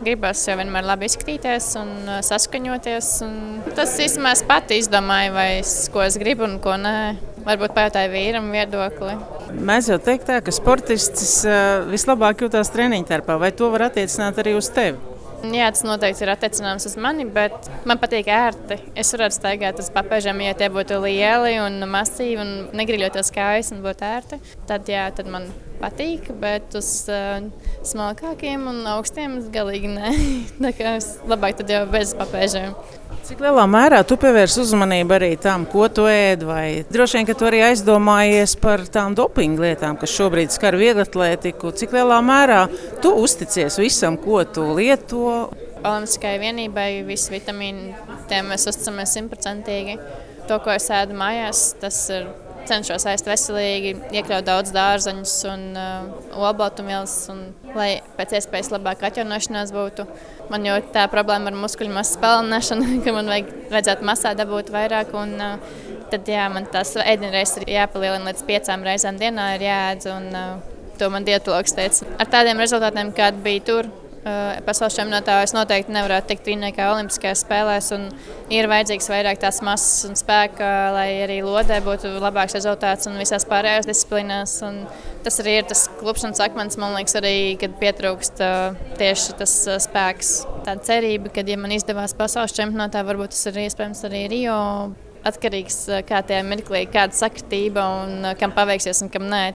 gribas jau vienmēr labi izskatīties un saskaņoties. Un tas īstenībā es pati izdomāju, ko es gribu un ko nē. Varbūt pajautāju vīram viedokli. Mēs jau teikt tā, ka sportists vislabāk jūtās treniņu terpā. Vai to var attiecināt arī uz tevi? Jā, tas noteikti ir attiecināms uz mani, bet man patīk ērti. Es varētu staigāt uz papēžiem, ja tie būtu lieli un masīvi un negriļoties kājas un būtu ērti. Tad man patīk, bet uz smalkākiem un augstiem galīgi nē. Tā kā labāk tad jau bez papēžiem. Cik lielā mērā tu pievērs uzmanību arī tam, ko tu ēd? Vai droši vien, ka tu arī aizdomājies par tām dopinga lietām, kas šobrīd skar vieglatlētiku? Cik lielā mērā tu uzticies visam, ko tu lieto? Olimpiskajai vienībai visi vitamīni, tiem mēs uzticamies 100%. To, ko es ēdu mājās, tas ir cenšos ēst veselīgi, iekļaut daudz dārzeņus un olbaltumvielas, lai pēc iespējas labāk atjaunošanās būtu. Man jau tā problēma ar muskuļu masas palielināšanu, ka man vajadzētu masā dabūt vairāk. Tad man tās ēdienreizes ir jāpalielina līdz 5 reizēm dienā ir jāēd. To man dietologs teica. Ar tādiem rezultātiem, kādi bija tur, pasaules čempionātā, es noteikti nevarētu tikt trīniekā olimpiskajās spēlēs. Ir vajadzīgs vairāk tās masas un spēka, lai arī lodē būtu labāks rezultāts un visās pārējās disciplīnās. Tas arī ir tas klupšanas akmens, man liekas, arī, kad pietrūkst tieši tas spēks. Tāda cerība, ka, ja man izdevās pasaules čempionātā, varbūt tas ir iespējams arī Rio. Atkarīgs kā tajā mirklī, kāda sakritība un kam paveiksies un kam nē.